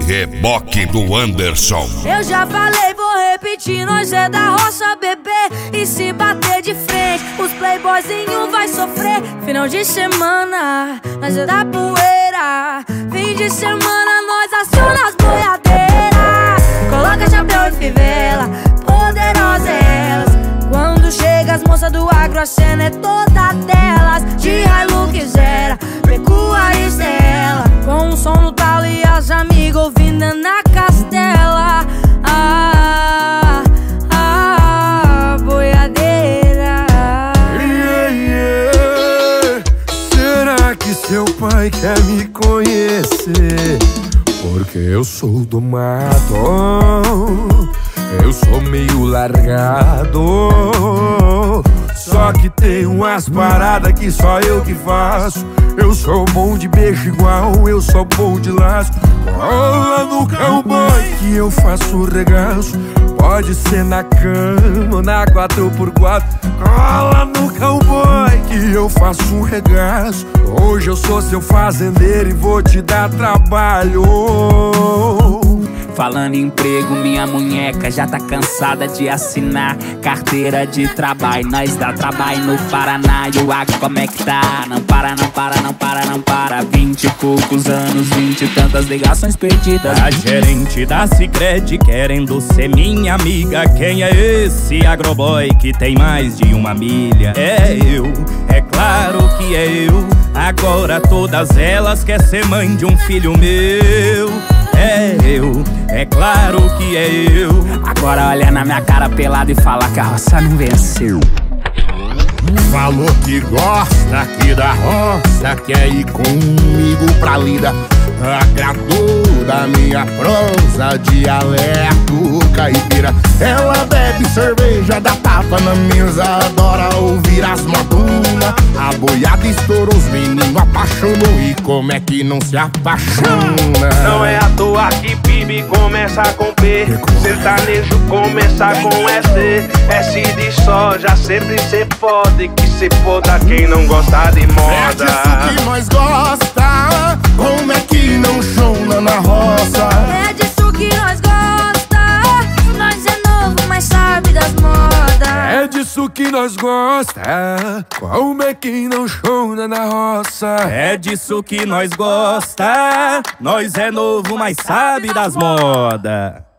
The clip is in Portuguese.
Reboque do Anderson. Eu já falei, vou repetir, nós é da roça, bebê. E se bater de frente, os playboyzinhos vai sofrer. Final de semana, nós é da poeira. Fim de semana, nós aciona as boiadeiras. Coloca chapéu e fivela, poderosas elas. Quando chega as moças do agro, a cena é toda delas. De Hilux era, recua e Estela, com o som no talo e as amigas ouvindo na castela. Boiadeira. Será que seu pai quer me conhecer? Porque eu sou do mato, eu sou meio largado. Só que tem umas paradas que só eu que faço. Eu sou bom de beijo igual, eu sou bom de laço. Cola no cowboy que eu faço regaço. Pode ser na cama ou na 4x4. Cola no cowboy que eu faço um regaço. Hoje eu sou seu fazendeiro e vou te dar trabalho. Falando em emprego, minha munheca já tá cansada de assinar carteira de trabalho. Nós dá trabalho no Paraná e o agro como é que tá? Não para, não para, não para, não para. 20 e poucos anos, 20 e tantas ligações perdidas. A gerente da Sicredi querendo ser minha amiga. Quem é esse agroboy que tem mais de uma milha? É eu, é claro que é eu. Agora todas elas quer ser mãe de um filho meu. É eu, é claro que é eu. Agora olha na minha cara pelada e fala que a roça não venceu. Falou que gosta aqui da roça, quer ir comigo pra lida. Agradou da minha prosa, dialeto caipira. Ela bebe cerveja, dá tapa na mesa, adora ouvir as modunas. A boiada estourou, os meninos apaixonou. E como é que não se apaixona? Não é à toa que PIB começa com P, sertanejo começa com S. S de soja, sempre cê pode, que cê foda quem não gosta de moda. É disso que nós gosta, como é que não chona na roça? É disso que nós gosta, nós é novo, mas sabe das modas. É disso que nós gosta, como é que não chona na roça? É disso que nós gosta, nós é novo, mas sabe das modas.